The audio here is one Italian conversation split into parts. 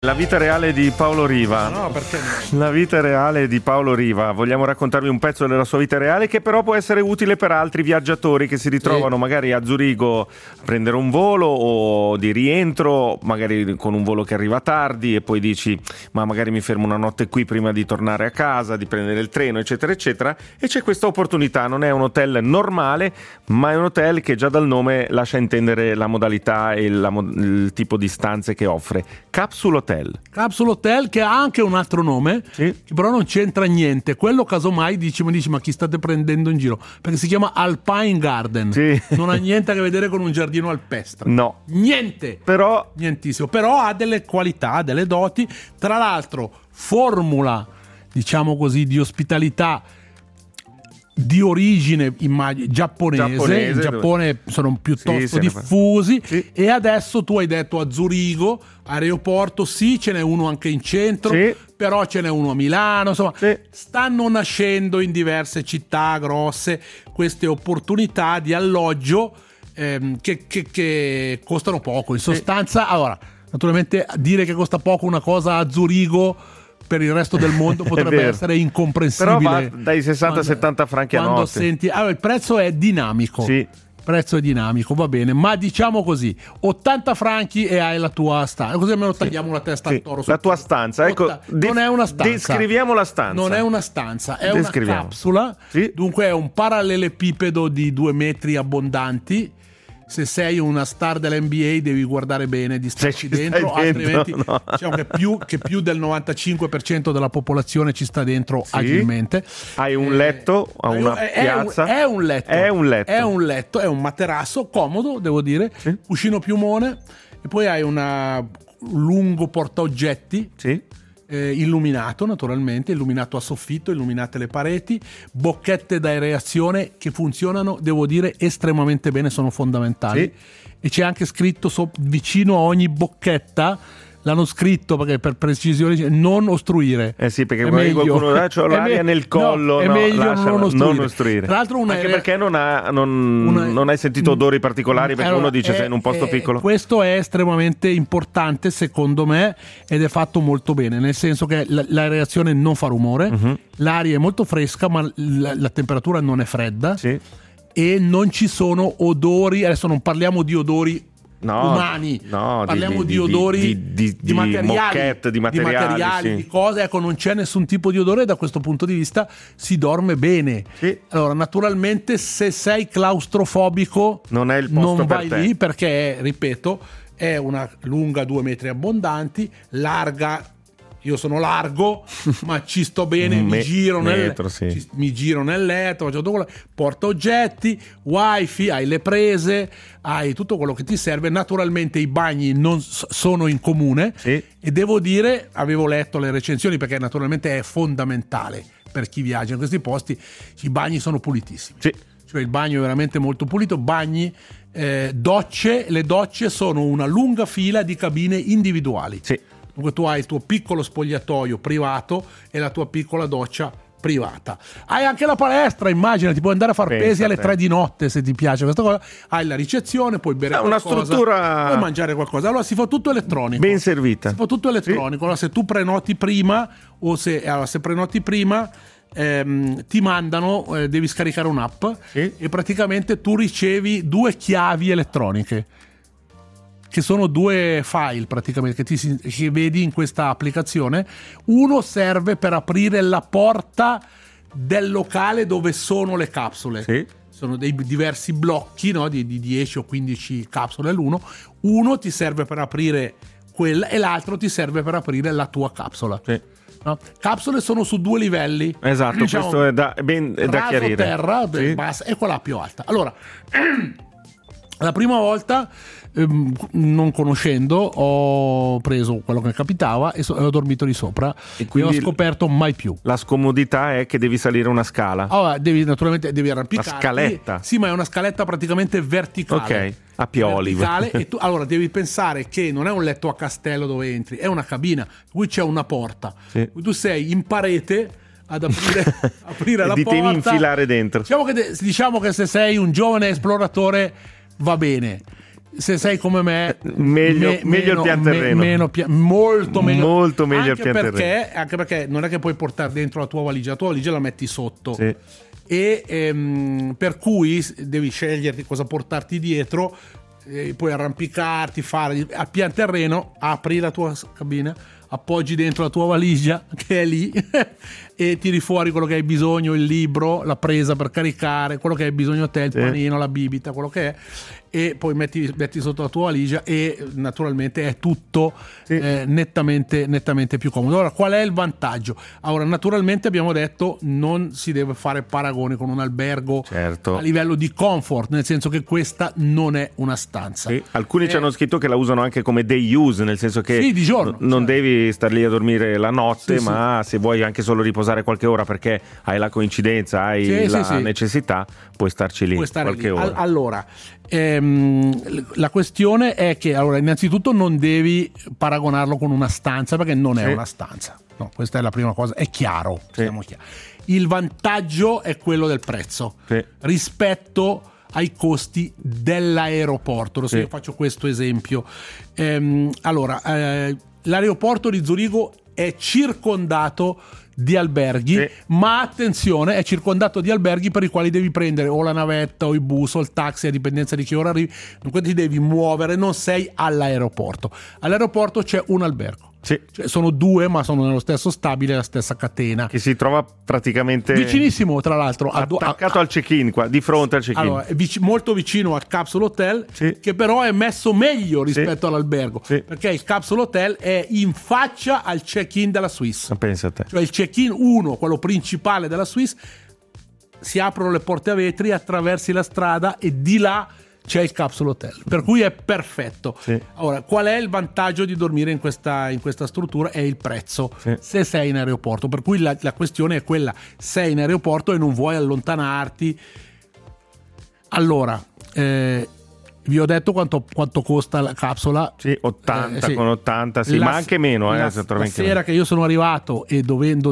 La vita reale di Paolo Riva. No, perché no? La vita reale di Paolo Riva. Vogliamo raccontarvi un pezzo della sua vita reale che però può essere utile per altri viaggiatori che si ritrovano magari a Zurigo a prendere un volo o di rientro, magari con un volo che arriva tardi e poi dici ma magari mi fermo una notte qui prima di tornare a casa, di prendere il treno, eccetera eccetera, e c'è questa opportunità. Non è un hotel normale, ma è un hotel che già dal nome lascia intendere la modalità e il tipo di stanze che offre. Capsule Hotel. Capsule Hotel, che ha anche un altro nome, che però non c'entra niente. Quello casomai dici ma chi state prendendo in giro? Perché si chiama Alpine Garden. Non ha niente a che vedere con un giardino alpestre. No. Niente. Però nientissimo. Però ha delle qualità, delle doti. Tra l'altro formula, diciamo così, di ospitalità di origine giapponese. In Giappone sono piuttosto diffusi. E adesso tu hai detto a Zurigo, aeroporto, ce n'è uno anche in centro, però ce n'è uno a Milano, insomma stanno nascendo in diverse città grosse queste opportunità di alloggio che costano poco. In sostanza, allora, naturalmente dire che costa poco una cosa a Zurigo per il resto del mondo potrebbe essere incomprensibile. Però va dai 60-70 franchi a notte. Senti, allora, il prezzo è dinamico. Prezzo è dinamico, va bene, ma diciamo così, 80 franchi e hai la tua stanza, così almeno tagliamo la testa al toro. La tua stanza, ecco, non è una stanza. Descriviamo la stanza. Non è una stanza, è una capsula, dunque è un parallelepipedo di 2 metri abbondanti. Se sei una star dell'NBA devi guardare bene di starci dentro, altrimenti diciamo che più del 95% della popolazione ci sta dentro agilmente. Hai un letto, una piazza. È un letto, è un materasso comodo, devo dire, cuscino piumone, e poi hai un lungo portaoggetti. Illuminato, naturalmente, illuminato a soffitto, illuminate le pareti, bocchette d'aereazione che funzionano, devo dire, estremamente bene, sono fondamentali. E c'è anche scritto vicino a ogni bocchetta, l'hanno scritto perché per precisione, non ostruire. Perché qualcuno c'ha l'aria nel collo, è meglio non ostruire. Tra l'altro anche perché non hai sentito odori particolari, perché uno dice sei in un posto piccolo. Questo è estremamente importante secondo me, ed è fatto molto bene, nel senso che l'aereazione non fa rumore, l'aria è molto fresca, ma la temperatura non è fredda, e non ci sono odori. Adesso non parliamo di odori umani, parliamo di odori di materiali, moquette, di materiali, di cose. Ecco, non c'è nessun tipo di odore, e da questo punto di vista si dorme bene. Allora, naturalmente, se sei claustrofobico non è il posto non per vai te. lì, perché ripeto, è una lunga 2 metri abbondanti, larga. Io sono largo, ma ci sto bene, mi giro nel letto, faccio tutto quello, porta oggetti, wifi, hai le prese, hai tutto quello che ti serve. Naturalmente i bagni non sono in comune, e devo dire, avevo letto le recensioni, perché naturalmente è fondamentale per chi viaggia in questi posti, i bagni sono pulitissimi. Cioè il bagno è veramente molto pulito, bagni, docce, le docce sono una lunga fila di cabine individuali. Dunque tu hai il tuo piccolo spogliatoio privato e la tua piccola doccia privata. Hai anche la palestra, immagina, ti puoi andare a far pesi alle 3 di notte se ti piace questa cosa. Hai la ricezione, puoi bere qualcosa, una struttura, puoi mangiare qualcosa. Allora si fa tutto elettronico, ben servita. Si fa tutto elettronico. Allora, se tu prenoti prima, o se prenoti prima, ti mandano, devi scaricare un'app, e praticamente tu ricevi 2 chiavi elettroniche, che sono 2 file praticamente che vedi in questa applicazione. Uno serve per aprire la porta del locale dove sono le capsule. Sono dei diversi blocchi, di 10 o 15 capsule all'uno. Uno ti serve per aprire quella, e l'altro ti serve per aprire la tua capsula. Capsule sono su 2 livelli. Esatto, diciamo, questo è da chiarire. Terra, bassa, e quella più alta. Allora, la prima volta, non conoscendo, ho preso quello che capitava e ho dormito di sopra, e quindi ho scoperto mai più. La scomodità è che devi salire una scala. Devi arrampicarti. La scaletta. Sì, ma è una scaletta praticamente verticale. A pioli. E tu, allora, devi pensare che non è un letto a castello dove entri, è una cabina, qui c'è una porta. Tu sei in parete ad aprire la porta. Devi infilare dentro. Diciamo che se sei un giovane esploratore va bene. se sei come me, meglio il pian terreno. Molto meglio il pian terreno. Anche perché non è che puoi portare dentro la tua valigia la metti sotto. Sì. E per cui devi sceglierti cosa portarti dietro, puoi arrampicarti, fare a pian terreno, apri la tua cabina, appoggi dentro la tua valigia che è lì e tiri fuori quello che hai bisogno, il libro, la presa per caricare, quello che hai bisogno te, il panino, la bibita, quello che è, e poi metti sotto la tua valigia e naturalmente è tutto nettamente più comodo. Allora, qual è il vantaggio? Allora, naturalmente abbiamo detto non si deve fare paragone con un albergo a livello di comfort, nel senso che questa non è una stanza. Sì. Alcuni ci hanno scritto che la usano anche come day use, nel senso che di giorno, non devi star lì a dormire la notte, ma se vuoi anche solo riposare qualche ora perché hai la coincidenza, hai la necessità, puoi starci lì qualche ora. Allora, la questione è che innanzitutto non devi paragonarlo con una stanza, perché non è una stanza. No, questa è la prima cosa, è chiaro, siamo chiari. Il vantaggio è quello del prezzo rispetto ai costi dell'aeroporto. Io faccio questo esempio. L'aeroporto di Zurigo è circondato di alberghi, ma attenzione, è circondato di alberghi per i quali devi prendere o la navetta o il bus o il taxi, a dipendenza di che ora arrivi. Dunque ti devi muovere, non sei all'aeroporto. All'aeroporto c'è un albergo. Cioè, sono due, ma sono nello stesso stabile, la stessa catena, che si trova praticamente vicinissimo, tra l'altro, attaccato al check-in, qua di fronte al check-in. Allora, è molto vicino al Capsule Hotel, che però è messo meglio rispetto all'albergo, perché il Capsule Hotel è in faccia al check-in della Swiss. Pensa a te. Cioè il check-in 1, quello principale della Swiss, si aprono le porte a vetri, attraversi la strada e di là c'è il Capsule Hotel, per cui è perfetto. Ora, qual è il vantaggio di dormire in questa struttura? È il prezzo, se sei in aeroporto, per cui la questione è quella: sei in aeroporto e non vuoi allontanarti. Allora, vi ho detto quanto costa la capsula? 80 con 80, ma anche meno. La sera che io sono arrivato e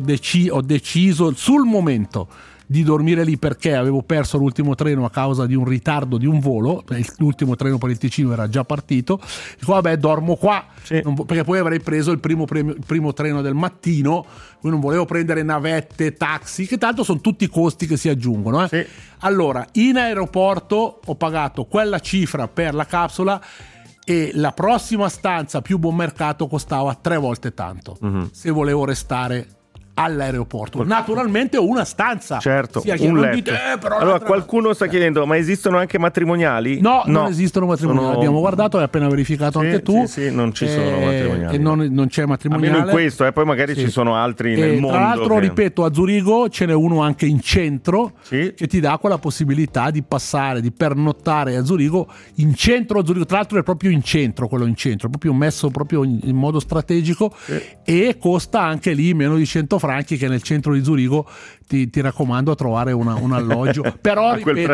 ho deciso sul momento di dormire lì perché avevo perso l'ultimo treno a causa di un ritardo di un volo, l'ultimo treno per il Ticino era già partito, dico vabbè, dormo qua, perché poi avrei preso il primo treno del mattino, quindi non volevo prendere navette, taxi, che tanto sono tutti costi che si aggiungono. Allora, in aeroporto ho pagato quella cifra per la capsula e la prossima stanza più buon mercato costava 3 volte tanto, se volevo restare all'aeroporto. Naturalmente ho una stanza, un letto. Allora qualcuno sta chiedendo: ma esistono anche matrimoniali? No, non esistono matrimoniali. Abbiamo guardato, hai appena verificato anche tu. Non ci sono matrimoniali. Non c'è matrimoniale. Almeno in questo, poi magari ci sono altri nel mondo. Tra l'altro, ripeto, a Zurigo ce n'è uno anche in centro che ti dà quella possibilità di passare, di pernottare a Zurigo, in centro a Zurigo. Tra l'altro è proprio in centro, quello in centro, è proprio messo proprio in modo strategico e costa anche lì meno di 100 franchi, che nel centro di Zurigo ti raccomando a trovare un alloggio, però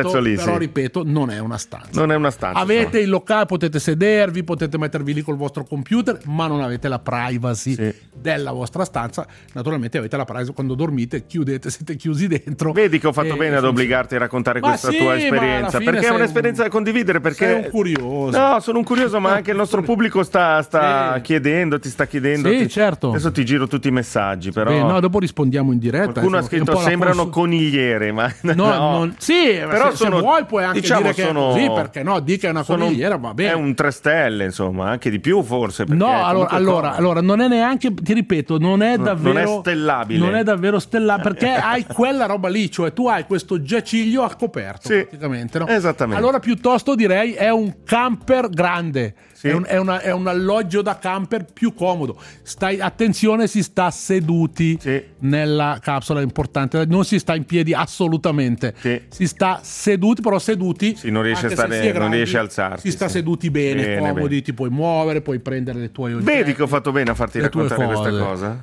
ripeto, non è una stanza. Avete il locale, potete sedervi, potete mettervi lì col vostro computer, ma non avete la privacy della vostra stanza. Naturalmente avete la privacy quando dormite, chiudete, siete chiusi dentro. Vedi che ho fatto bene ad obbligarti a raccontare questa tua esperienza, perché è un'esperienza da condividere, perché sei un curioso. No, sono un curioso, ma anche il nostro pubblico sta chiedendo, ti sta chiedendo. Certo. Adesso ti giro tutti i messaggi, però no, dopo rispondiamo in diretta. Qualcuno ha scritto sembrano conigliere, ma no. Però se vuoi puoi anche dire che è così, perché no, di che è una conigliera, va bene. È un 3 stelle, insomma, anche di più forse. No, allora non è neanche, ti ripeto, non è davvero stellabile. Non è davvero stellabile, perché hai quella roba lì, cioè tu hai questo giaciglio a coperto, praticamente, no? Esattamente. Allora piuttosto direi è un camper grande. È un alloggio da camper più comodo. Attenzione, si sta seduti nella capsula, è importante, non si sta in piedi assolutamente, si sta seduti, però seduti non riesce a stare, non riesce a alzarsi, si sta seduti bene, comodi, ti puoi muovere, puoi prendere le tue oggetti. Vedi che ho fatto bene a farti raccontare questa cosa.